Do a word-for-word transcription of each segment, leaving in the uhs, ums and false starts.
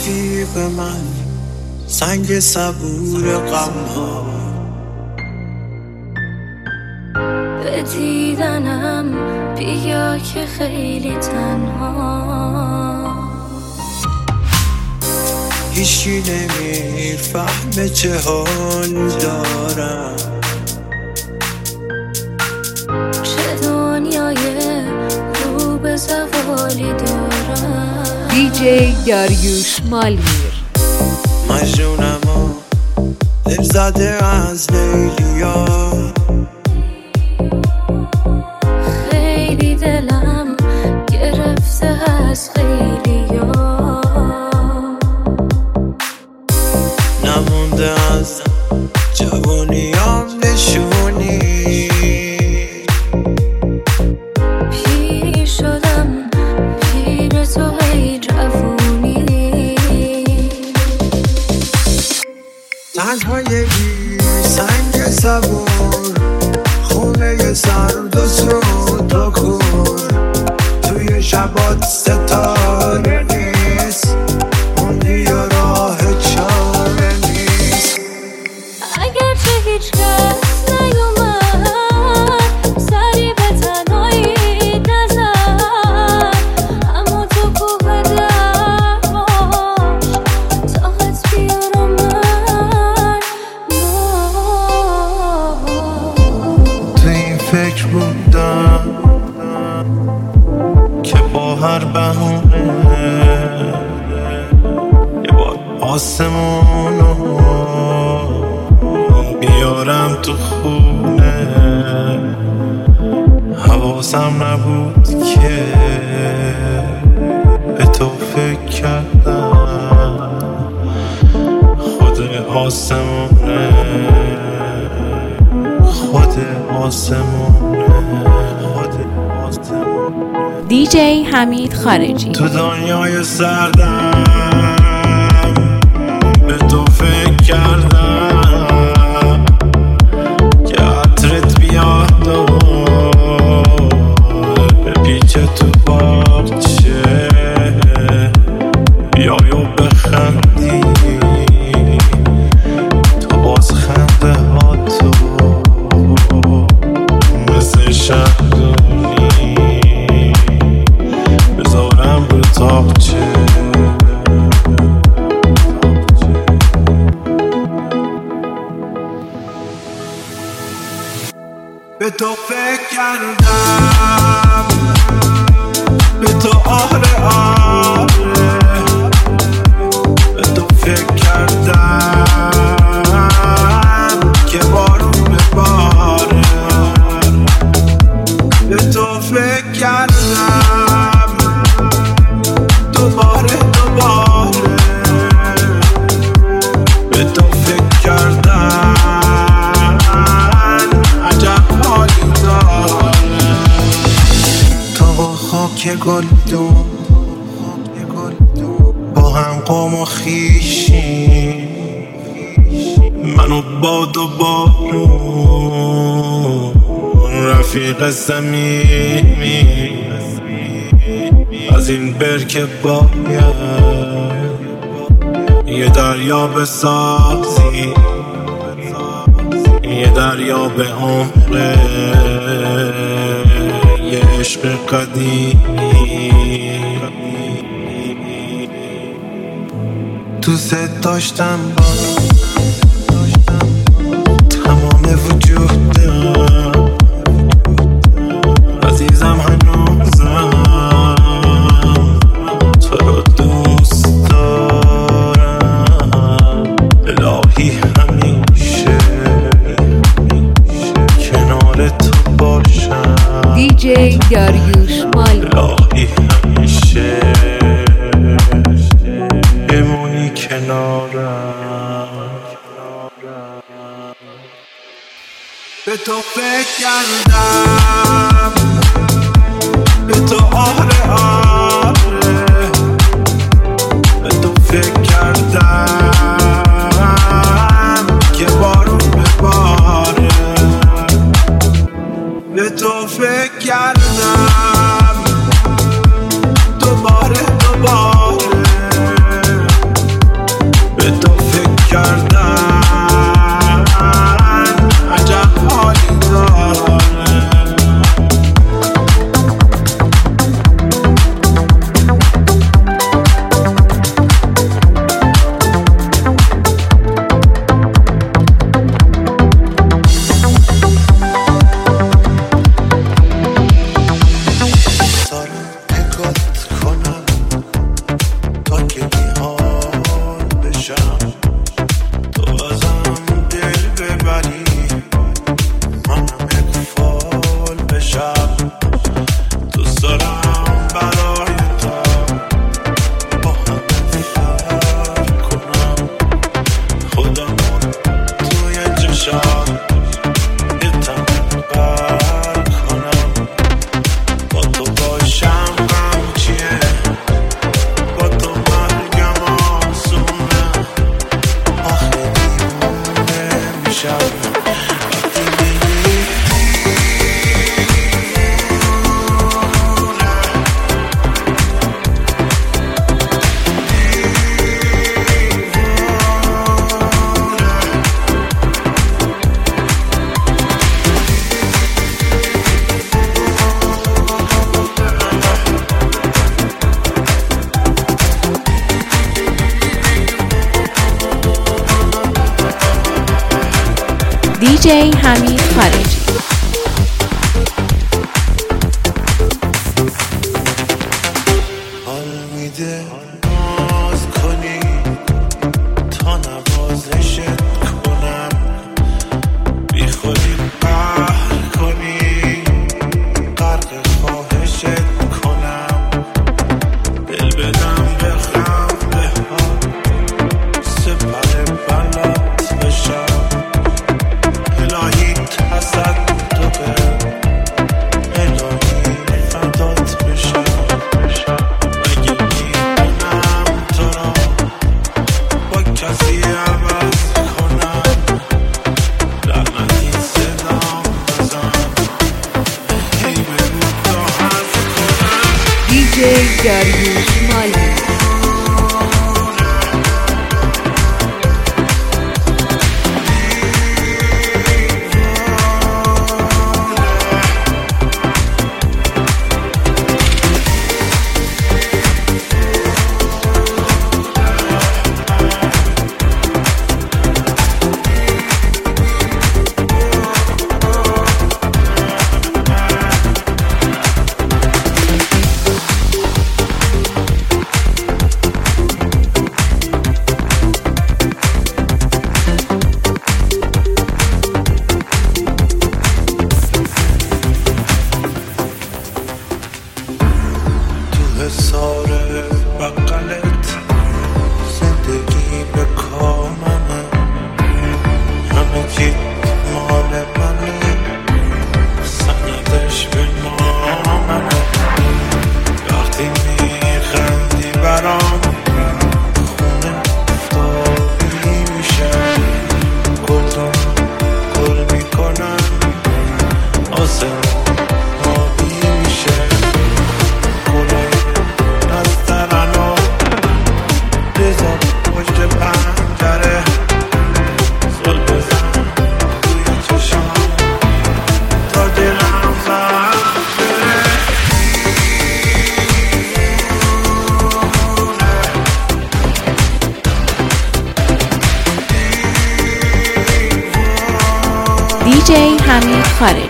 رفیق من سنگ صبور غم ها، به دیدنم بیا که خیلی تنها، هیچی نمیفهمه چه حال دارم، چه دنیای رو به زوالی دارم. دی جی داریوش مالمیر مجنونم و دل زده از لیلیا، خیلی دلم گرفته از خیلیا، نمونده از جوانیام نشونی، پیری شدم پیر تو ای جوونی، تنهای بی سنگ صبور، خونه سرد و سود و کور، توی شبات ستاره نیست، موندی و راه چاره نیست. اگرچه هیچ کس نیومد سری به تنهایی نزد، اما تو کوه درهاش طاقت بیارم من. تو این فکر بودم که با هر بهونه یه بار آسمونو بیارم تو خونه، حواسم نبود که به تو فکر کردم، خود آسمونه خود آسمونه خود آسمونه. دی جی حمید خارجی تو دنیای سردم به تو فکر کردم که عطرت بیاد و بپیچه تو باغچه، بیای و بخندی تو باز خنده ها تو مثل شهدونی بذارم رو تاقچه. به تو فکر کردم، به تو آره آره، به تو فکر کردم که بارون بباره، به تو فکر کردم دوباره دوباره، به تو فکر کردم که گلدون با هم قوم و خیشیم، منو باد و بارون رفیق صمیمی، از این برکه باید یه دریا بسازی، یه دریا به عمق یه عشق قدیمی، دوست داشتم با تمام وجودم، عزیزم هنوزم تو رو دوست دارم، الهی همیشه کنار تو باشم. دی جی داریوش مالمیر الهی همیشه بمونی کنارم. به تو فکر کردم، به تو آره آره، به تو فکر کردم که بارون بباره، به تو فکر کردم دوباره دوباره، دیجی حمید خارجی. حال میده ناز کنی تا نوازشت کنم، بی خودی قهر کنی غرق خواهشت کنم، دل بدم به خنده ها سپر بلات بشم، الهی تصدق الهی فدات بشم، مگه میدونم تو را با کسی عوض کنم، لعنتی صدام بزن هی بگو تا حرف کنم. دیجی داریوش مالی. حسار بقلت زندگی به کاممه، همه چی مال منه، سندش به ناممه، وقتی میخندی برام خونه افتادی میشه، گلدون گل میکنن آسمون آبی میشه، دیجی حمید خارجی.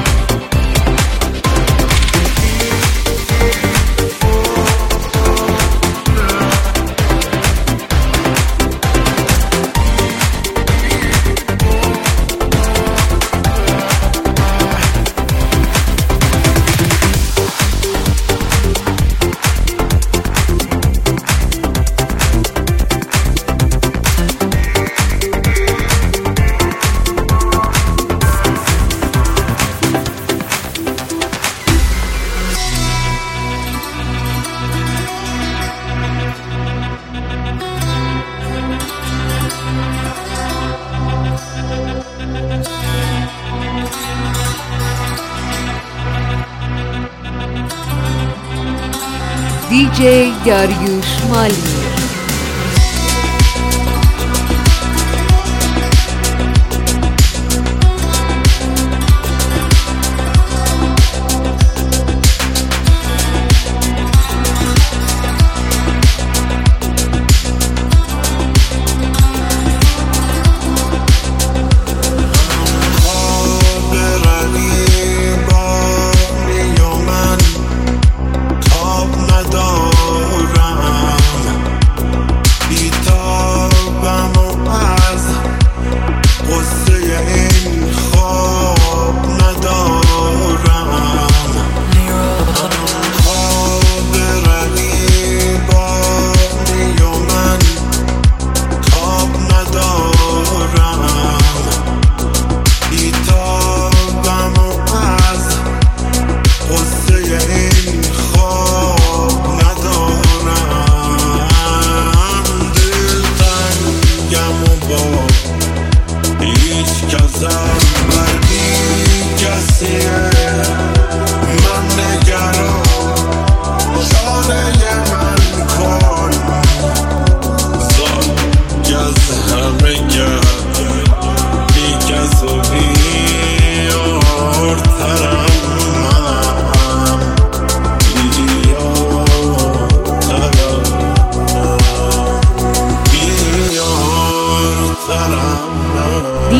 دیجی داریوش مالی. ندارم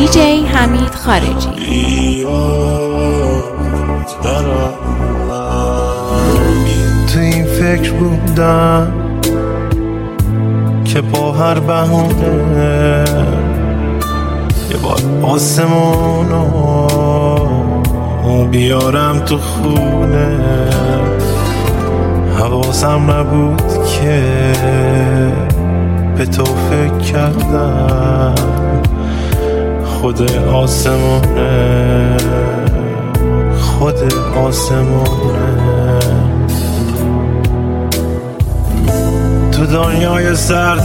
دیجی حمید خارجی. تو این فکر بودم که با هر بهونه یه بار آسمونو بیارم تو خونه. حواسم نبود که به تو فکر کردم خود آسمونه، خود آسمونه. تو دنیای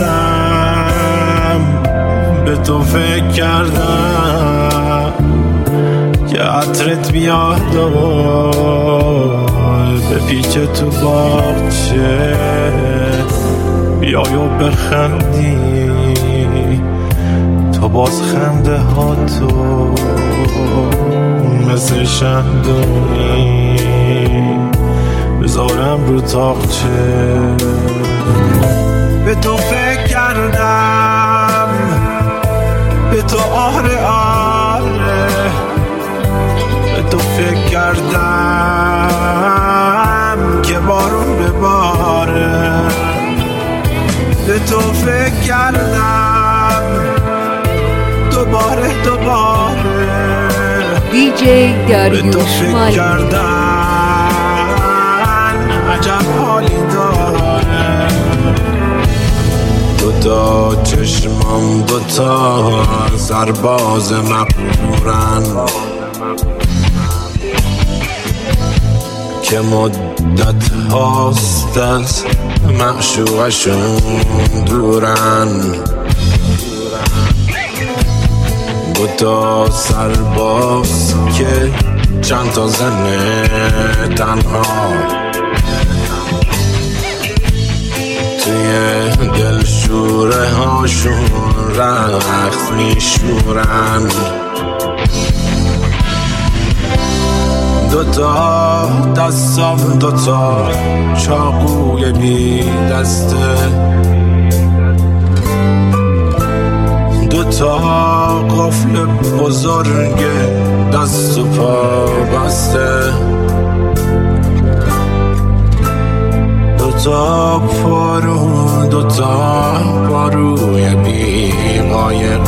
سردم به تو فکر کردم که عطرت بیاد و به پیچ تو باغچه بیای و بخندی. تو باز خنده ها تو مثل شهدونی بذارم رو تاقچه. به تو فکر کردم، به تو آره آره، به تو فکر کردم که بارون بباره. به تو فکر کردم دوباره دوباره. دیجی داریوش به تو فکر مالی. کردم عجب حالی داره. دوتا چشمام دوتا سرباز مقبورن که مدت هاست از معشوقشون دورن. دوتا سرباز که چند تا زن تنها توی دل شوره هاشون رخت میشورن. دوتا دستام دوتا چاقوی بی دسته، دوتا قفل بزرگ دست و پا بسته، دوتا پارو دوتا پاروی بی قایق،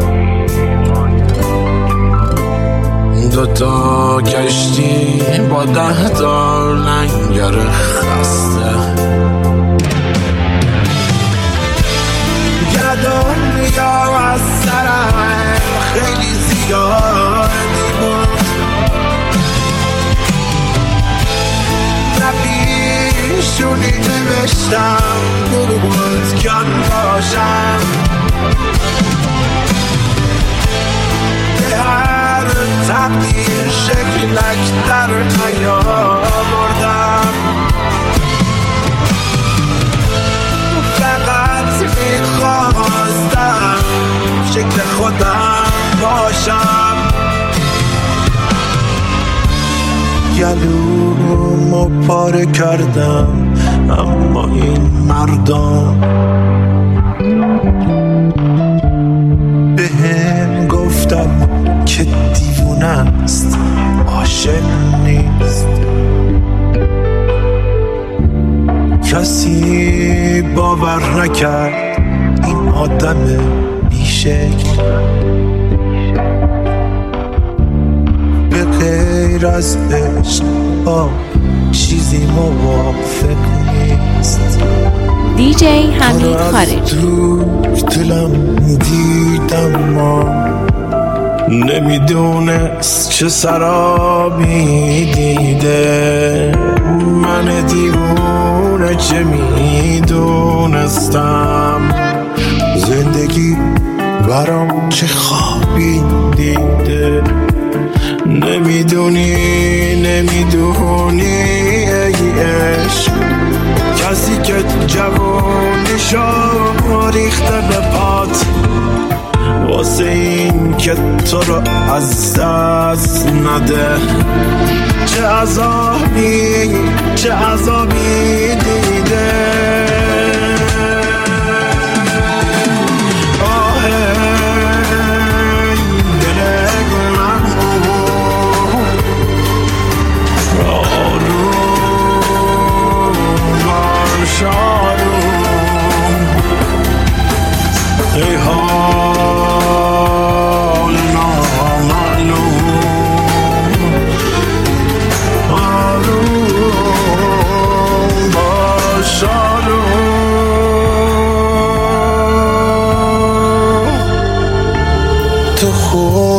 دوتا کشتی با ده تا لنگر خسته. یه دنیا از سرم خیلی زیادی بود، نبیشونی نوشتم بود کن باشم. هر تقدیر شکلک در نیاوردم، فقط میخواستم شکل خودم باشم. گلومو پاره کردم اما این مردم بهم گفتم که دیوونه است عاشق نیست. کسی باور نکرد این آدم بیشکل به غیر از عشق با چیزی موافق نیست. دیجی حمید خارجی. دور دلم دیدم ما نمیدونست چه سرابی دیده. من دیوونه چه میدونستم زندگی برام چه خوابی دیده. نمیدونی نمیدونی ای عشق، کسی که جوونیشو ریخته به پات واسه این که تو رو از دست نده. چه عذابی چه عذابی دیده. آه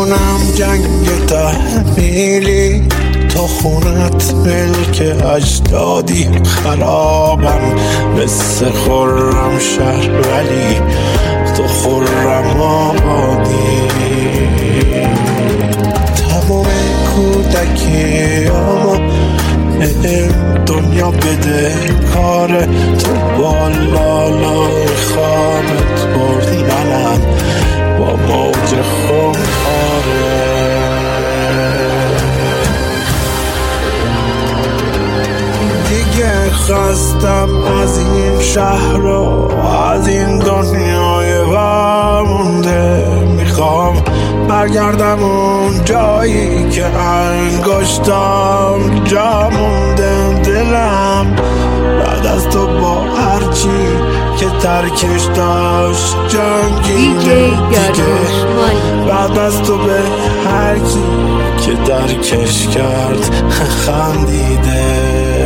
کنم جنگ تحمیلی، تو خونت ملک اجدادی، خرابم مثل خرم شهر ولی تو خرم آبادی. تمام کودکیامو دنیا بده کاره، تو بالالای خوابت بردی منم با موج خماره. دیگه خستم از این شهر و از این دنیای ورمونده، میخوام برگردم اون جایی که انگشتم جا مونده. دلم بعد از تو با هرچی که ترکش داشت جنگیده دیگه، بعد از تو به هرکی که درکش کرد خندیده.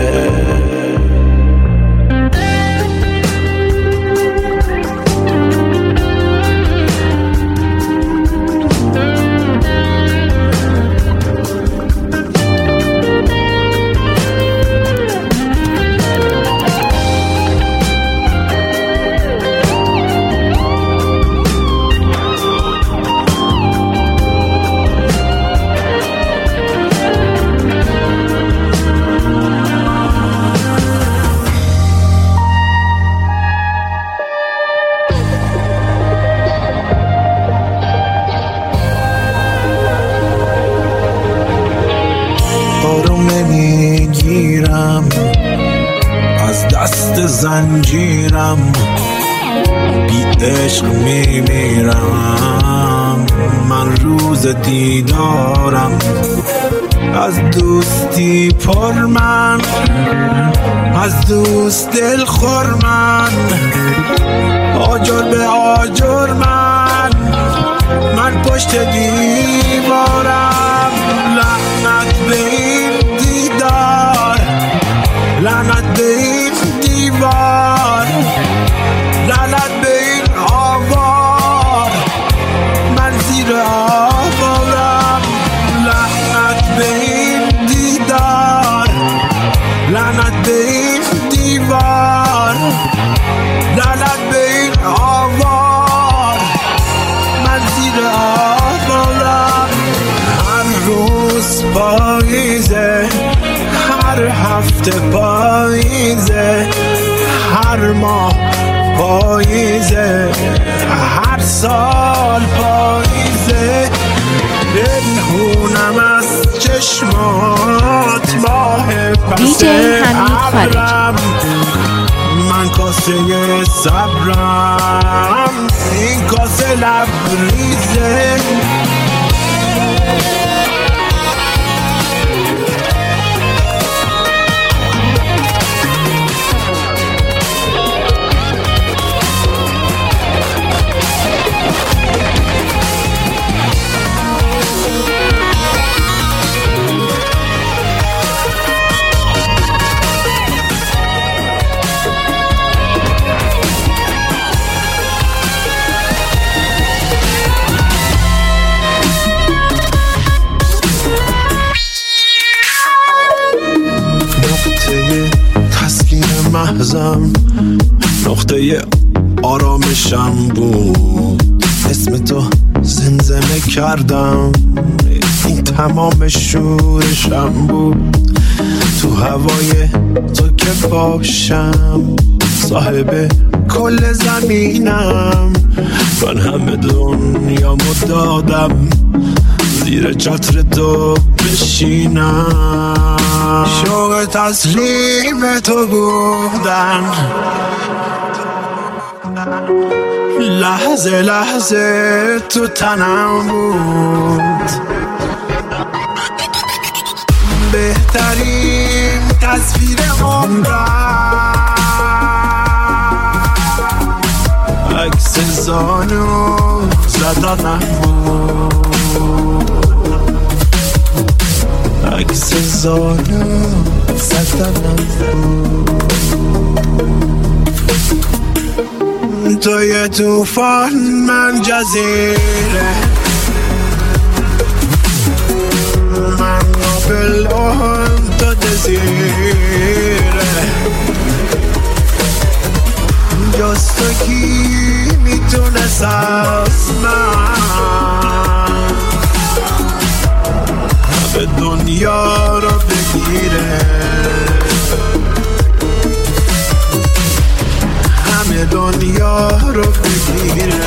نمیگیرم از دست زنجیرم، بی عشق میمیرم من روز دیدارم. از دوستی پر من، از دوست دل خور من، آجر به آجر من، من پشت دیوارم. لعنت به این دیدار، لعنت به این دیوار، لعنت به این آوار، من زیر آوارم. لعنت به این دیدار، لعنت به این دیوار، لعنت به این آوار، من زیر آوارم. هر روز پاییزه، هر هفته پاییزه، هر ماه پاییزه، هر سال پاییزه. دلهونم از چشمات ماه پس ابرم، من کاسه صبرم، این کاسه لبریزه. محضم نقطه آرامشم بود، اسم تو زمزمه کردم، این تمام شورشم بود. تو هوای تو که باشم صاحب کل زمینم، من همه دنیامو دادم زیر چتر تو بشینم. شوق تسلیم تو بودن، لحظه لحظه تو تنم بود. بهترین تصویر عمرم عکس زانو زدنم بود، عکس زانو زدنم بود. تو یه توفان من جزیره، mano pelota desire جست کی میتونست از من به دنیا رو بگیره همه دنیا رو بگیره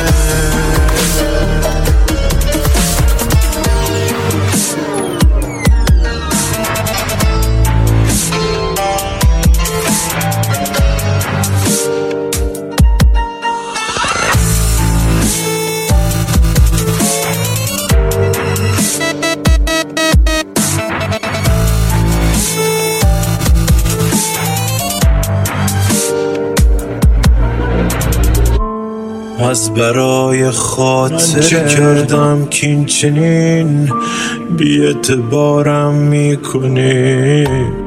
از برای خاطر چه کردم که این چنین بی اعتبارم میکنی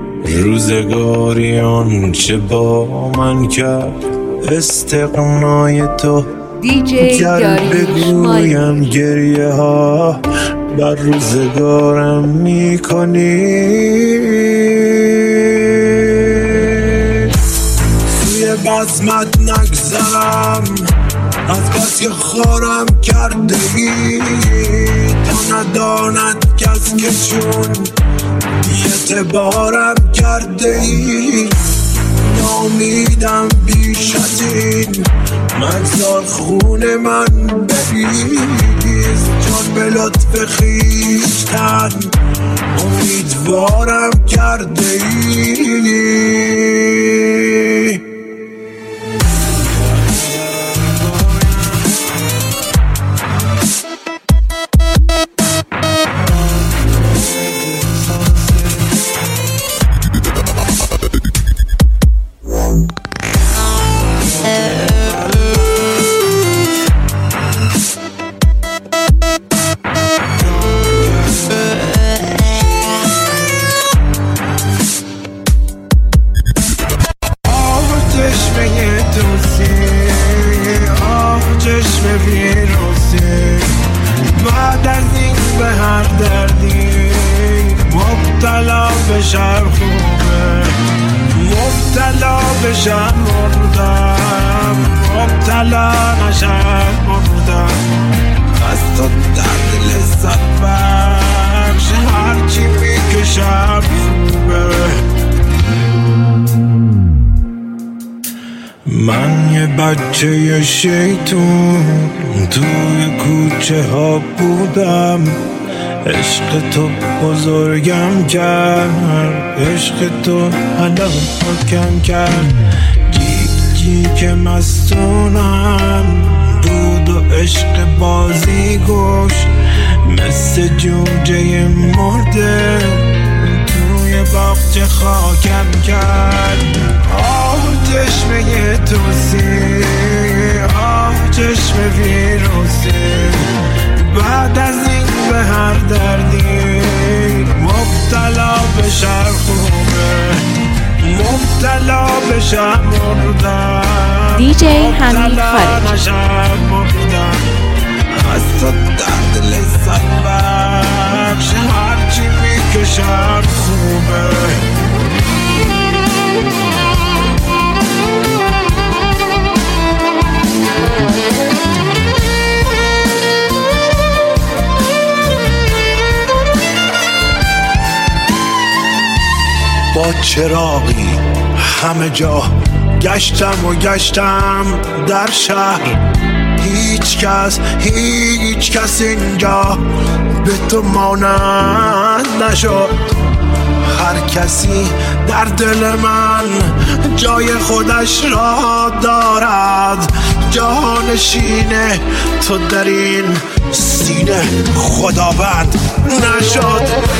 روزگاریان چه با من کرد استقنای تو گر بگویم گریه ها بر روزگارم میکنی سوی بزمت نگذرم از بس که خارم کرده ای تا نداند کس که چون اعتبارم کرده ای نامیدم بیش از این مگذار خون من بریز جان به لطف خویشتن امیدوارم کرده ای بعد از این به هر دردی مبتلا بشم خوبه مبتلا بشم مردم مبتلا نشم مردم از تو درد لذت بخش هرچی میکشم خوبه من یه بچه شیطون توی کوچه ها بودم عشق تو بزرگم کرد عشق تو هلاکم کرد گیگی که مستونم بود و عشق بازی گوش مثل جوجه مرده توی باغچه خاکم کرد آه چشمه توسی آه چشم ویروسی بعد از این به هر دردی مبتلا بشم خوبه مبتلا بشم مردم دی جی حمید خارجی نشم مردم از تو درد لذت بخش هرچی میکشم خوبه با چراغی همه جا گشتم و گشتم در شهر هیچ کس هیچ کس اینجا به تو مانند نشد هر کسی در دل من جای خودش را دارد جانشین تو در این سینه خداوند نشد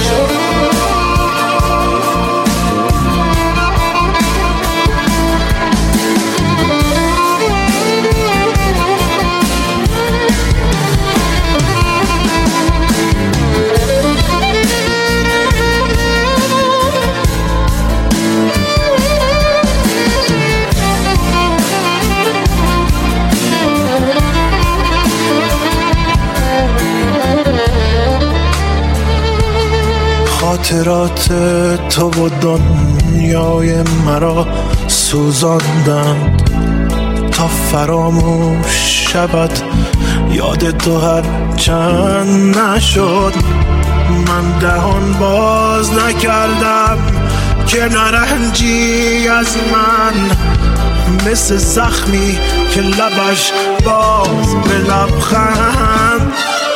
خاطرات تو و دنیای مرا سوزاندند تا فراموش شود یاد تو هر چند نشد. من دهان باز نکردم که نرنجی از من، مثل زخمی که لبش باز به لبخند.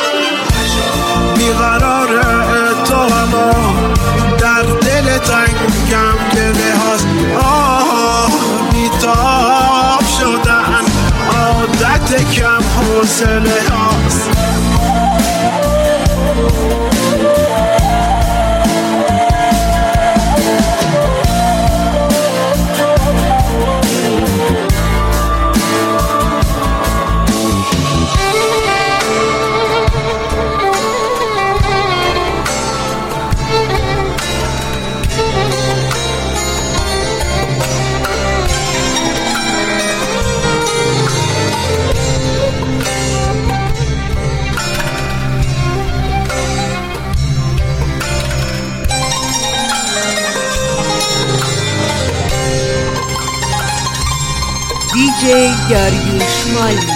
بیقراره تو اما در دل تنگم گله هاست، آه بیتاب شدن عادت کم حوصله هاست. دی جی داریوش مالی.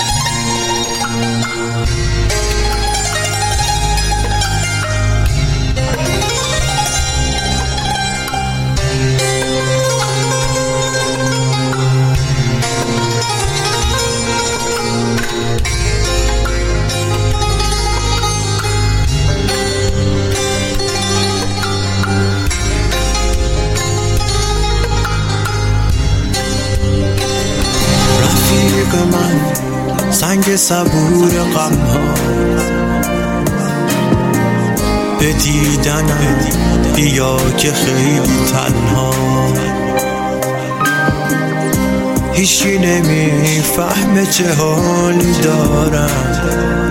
من سنگ صبور غم ها به دیدنم بیا که خیلی تنها، هیچی نمیفهمه چه حالی دارم،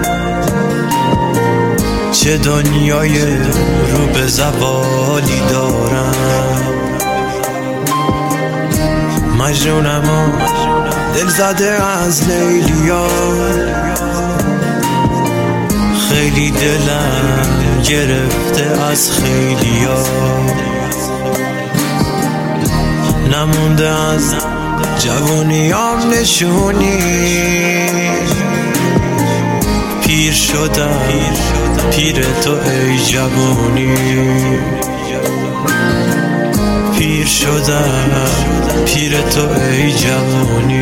چه دنیای رو به زوالی دارم. مجنونم و دل زده از لیلیا، خیلی دلم گرفته از خیلیا، نمونده از جوونیام نشونی، پیر شدم پیر تو ای جوونی، پیر شدم پیر تو ای جوانی.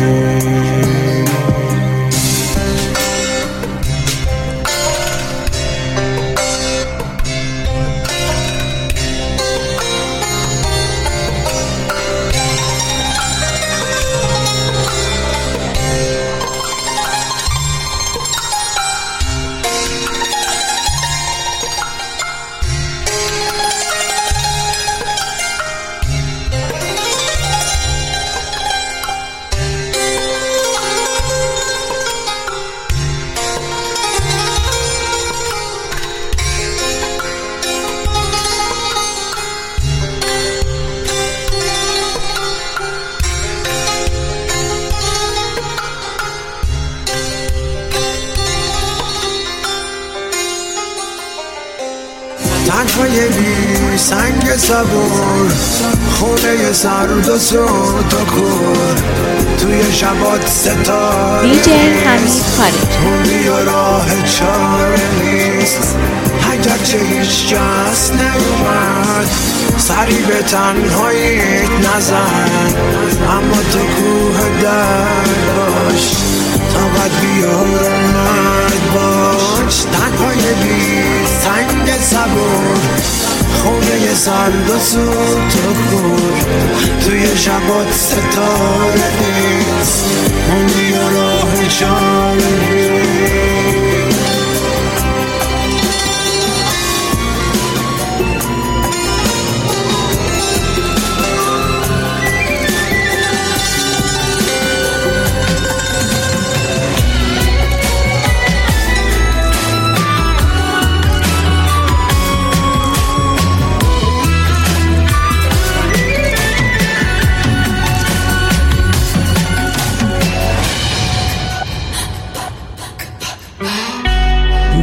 تنهای بی سنگ صبور، خونه سرد و سوت و کور، توی شبات ستاره دی جی حمید خارج. موندی و راه چاره نیست، اگرچه هیچ کس نیومد سری به تنهاییت نزن، اما تو کوه در باش طاقت بیارمد باش. تنهای بی سنگ صبور، خونه سرد و سوت و کور، توی شبات ستاره نیست، موندی و راه چاره نیست.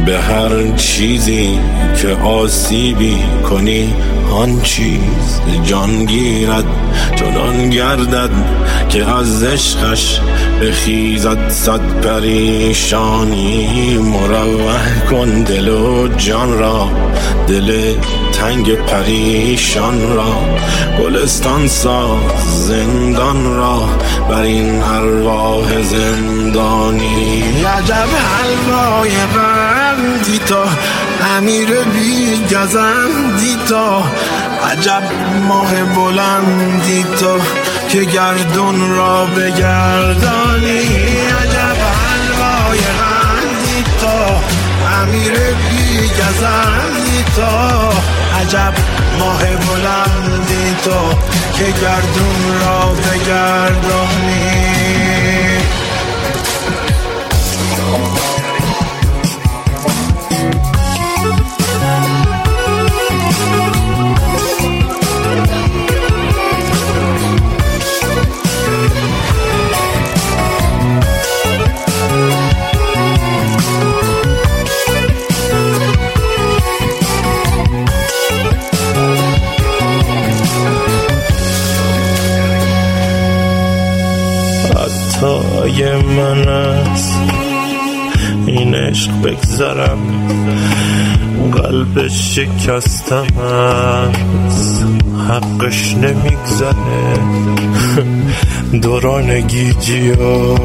به هر چیزی که آسیبی کنی آن چیز جان گیرد، چنان گردد که از عشقش بخیزد صد پریشانی. مروح کن دل و جان را، دل تنگ پریشان را، گلستان ساز زندان را بر این ارواح زندانی. عجب حلوای قندی تو، امیر بی گزندی تو، عجب ماه بلندی تو که گردون را بگردانی. عجب حلوای قندی تو، امیر بی گزندی تو، عجب ماه بلندی تو که گردون را بگردانی. عطای من است این عشق بگذرم، قلب شکستم است حقش نمیگذره. دوران گیجی و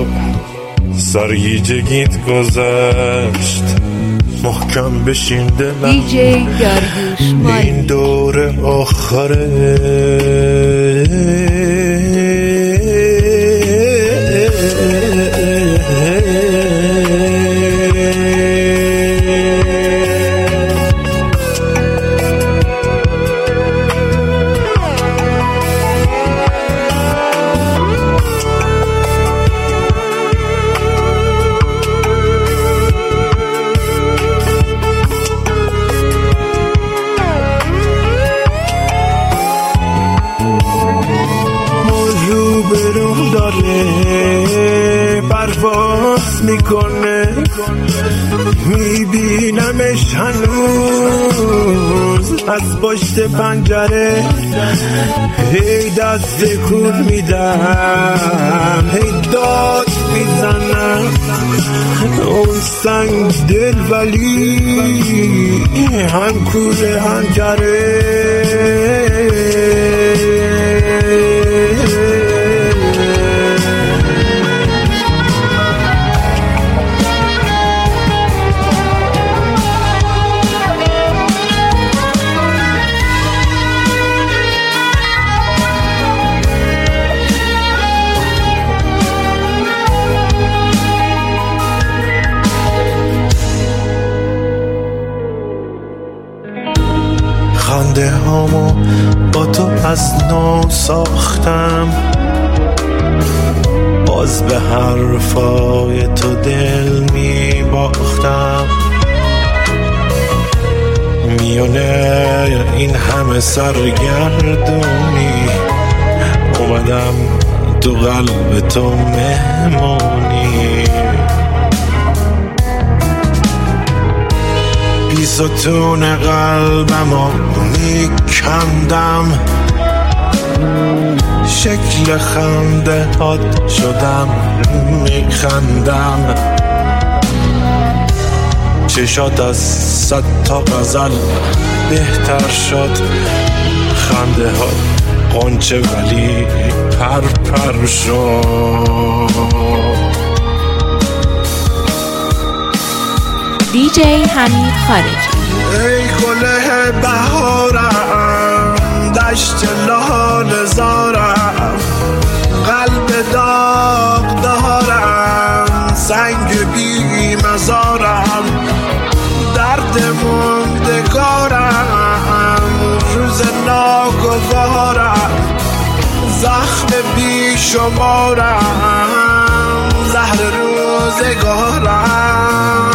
سرگیجگیت گذشت، محکم بشین دلم دی جی داریوش مالی. این دور آخره. پرواز میکنه میبینمش هنوز از پشت پنجره. هی دست کن میدم، هی داد میزنم، اون سنگ دل ولی هم کوله هنجره. خنده هامو با تو از نو ساختم، باز به حرفای تو دل می باختم. میونه این همه سرگردونی اومدم تو قلب تو مهمونی. بی ستون قلبمو میکندم، شکل خنده هات شدم میخندم. چشات از صد تا غزل بهتر شد، خنده ها قنچه ولی پر پر شد. دی جی حمید خارجی. ای گله بهارم، دشت لاله زارم، قلب داغ دارم، سنگ بی مزارم، درد موندگارم، روز ناگوارم، زخم بی شمارم، زهر روزگارم.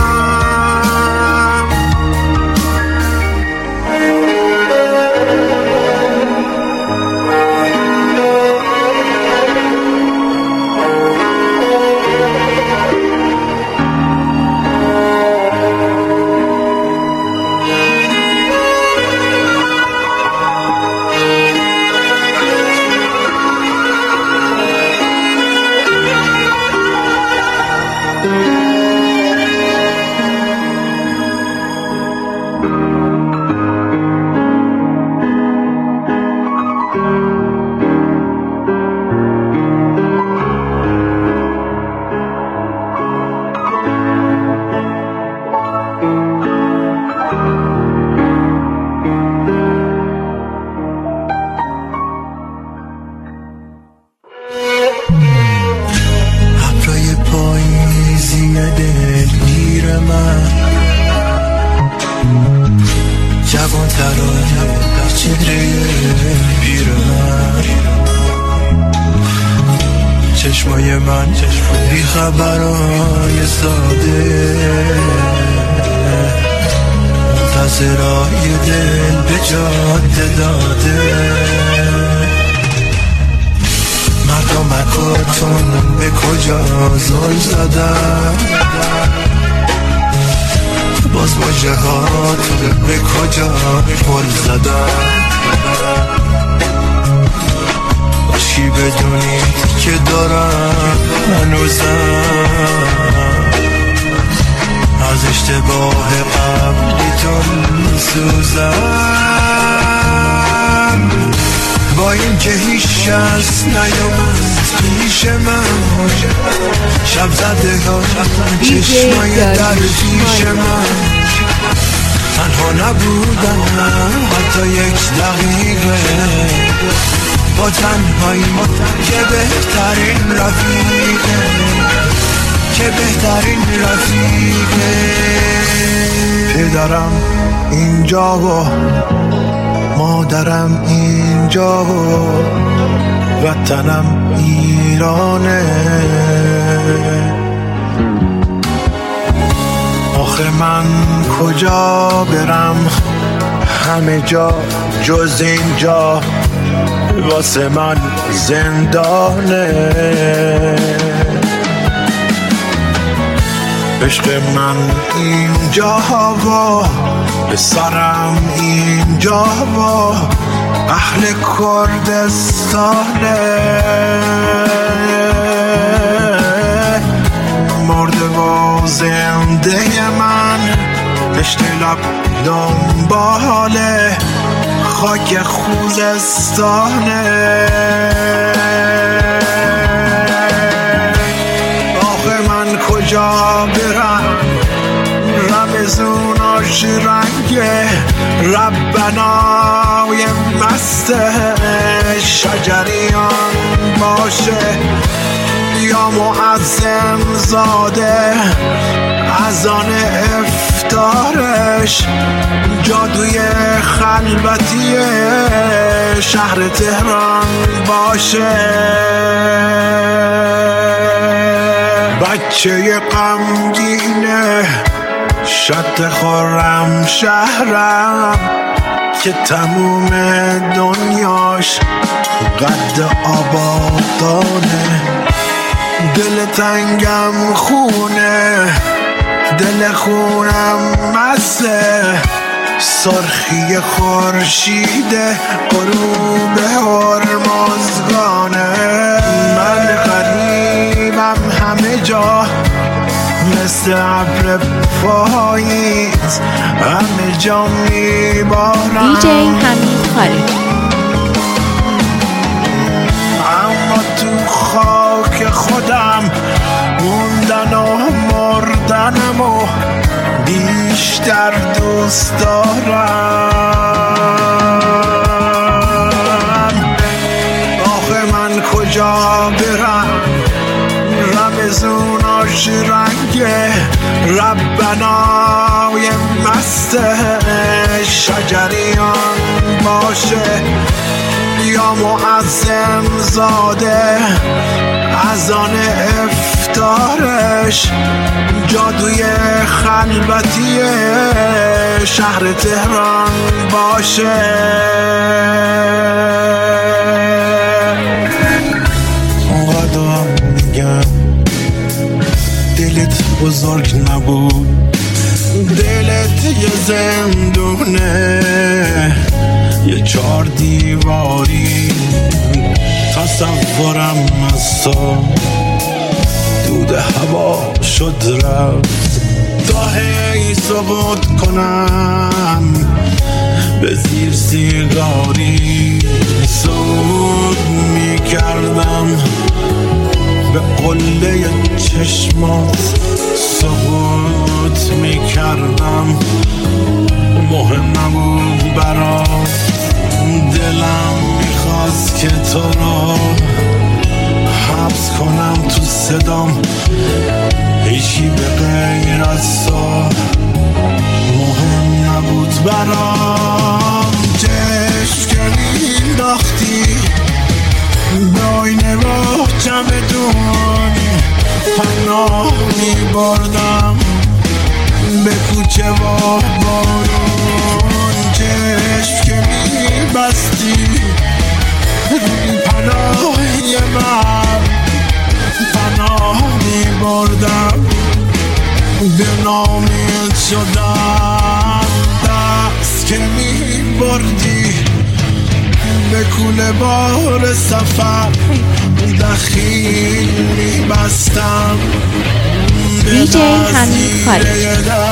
چشمای من بی خبرای ساده منتظرای دل به جاده داده مردمکاتون به کجا زل زدن باز واجه هاتون به کجا پل زدن باشی بدونید که دارم هنوزم از اشتباه قبلیتون سوزم با این که هیچ شخص نیامد پیش من شب زده ها چشمای در پیش من تنها نبودم حتی یک دقیقه با تنهایی که بهترین رفیقه که بهترین رفیقه پدرم اینجا و مادرم اینجا و وطنم ایرانه آخه من کجا برم همه جا جز اینجا واسه من زندانه عشق من اینجا و به سرم اینجا و اهل کردستانه مرده و زنده من پشت لب دنباله خاک خوزستانه آخه من کجا برم رمزوناش رنگه ربنای مست شجریان باشه یا معظم زاده از آن افتارش جادوی خلوتی شهر تهران باشه بچه غمگینه شط خورم شهرم که تموم دنیاش قد آبادانه دل تنگم خونه دل خونم مسته سرخی خورشید غروب هرمزگانه من غریبم همه جا مثل ابر پاییز همه جا میبارم دیجی حمید خارجی اما تو خاک خودم موندن و مردنم و بیشتر دوست دارم آخه من کجا برم رمزوناش رنگه ربنای مست شجریان باشه یا معظم زاده از آن افتارش جادوی خلوتی شهر تهران باشه اونقدر میگم دلت بزرگ نبود دلت یه زندونه یه چار دیواری تصورم از تو دود هوا شد رفت تا هی سقوط کنم به زیر سیگاری سود می کردم به قله چشمات سقوط می کردم مهم نبود برات دلم میخواست که تو رو حبس کنم تو صدام هیچی به غیر از تو مهم نبود برام چشم که مینداختی به آینه با چمدون پناه می بردم، به کوچه و بارون چشم که می بستی، روی پناهی من پناه می بردم، به نامید شدم دست که می بردی، به کوله بار سفر دخیل می بستم، دی جی حمید خارجی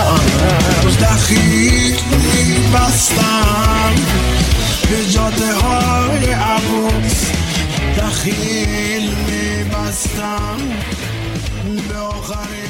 دخیل می بستم، به جاده های عبوس دخیل می بستم، به آخرین